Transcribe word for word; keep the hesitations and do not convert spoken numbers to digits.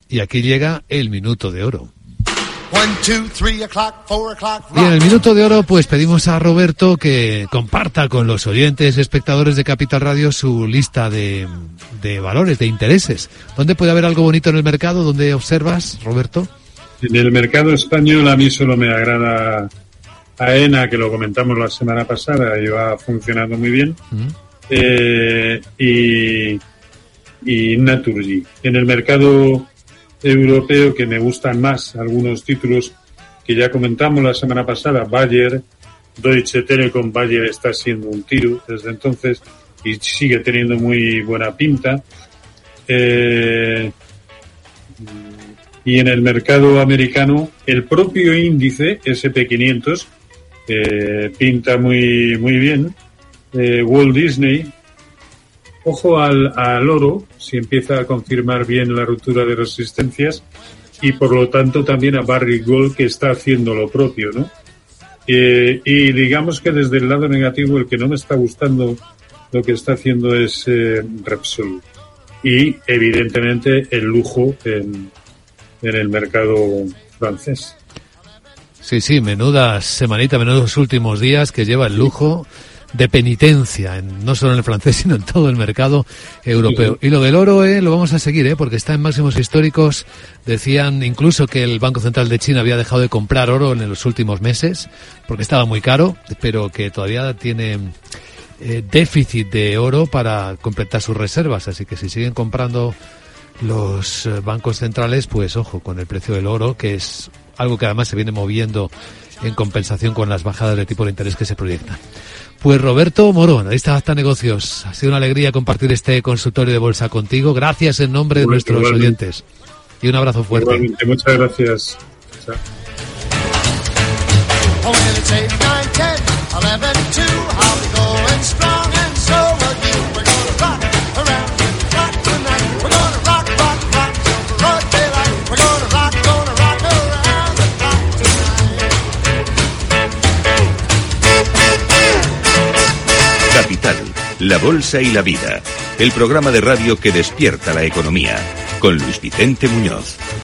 Y aquí llega el Minuto de Oro. Y en el Minuto de Oro pues pedimos a Roberto que comparta con los oyentes, espectadores de Capital Radio su lista de, de valores, de intereses. ¿Dónde puede haber algo bonito en el mercado? ¿Dónde observas, Roberto? En el mercado español a mí solo me agrada AENA, que lo comentamos la semana pasada y va funcionando muy bien, mm. eh, y, y Naturgy. En el mercado europeo, que me gustan más algunos títulos que ya comentamos la semana pasada, Bayer, Deutsche Telekom. Bayer está siendo un tiro desde entonces y sigue teniendo muy buena pinta. Eh, y en el mercado americano, el propio índice ese and P quinientos eh, pinta muy muy bien. eh, Walt Disney. Ojo al, al oro, si empieza a confirmar bien la ruptura de resistencias, y por lo tanto también a Barrick Gold, que está haciendo lo propio, ¿no? Eh, y digamos que desde el lado negativo, el que no me está gustando lo que está haciendo es eh, Repsol. Y evidentemente el lujo en, en el mercado francés. Sí, sí, menudas semanita, menudos últimos días que lleva el lujo de penitencia, en, no solo en el francés, sino en todo el mercado europeo. Y lo del oro, eh, lo vamos a seguir, eh, porque está en máximos históricos. Decían incluso que el Banco Central de China había dejado de comprar oro en los últimos meses, porque estaba muy caro, pero que todavía tiene eh, déficit de oro para completar sus reservas. Así que si siguen comprando los bancos centrales, pues ojo con el precio del oro, que es algo que además se viene moviendo en compensación con las bajadas de tipo de interés que se proyectan. Pues Roberto Moro, analista de Acta Negocios, ha sido una alegría compartir este consultorio de bolsa contigo. Gracias en nombre de nuestros igualmente. oyentes. Y un abrazo fuerte. Igualmente, muchas gracias. Chao. Capital, la bolsa y la vida. El programa de radio que despierta la economía. Con Luis Vicente Muñoz.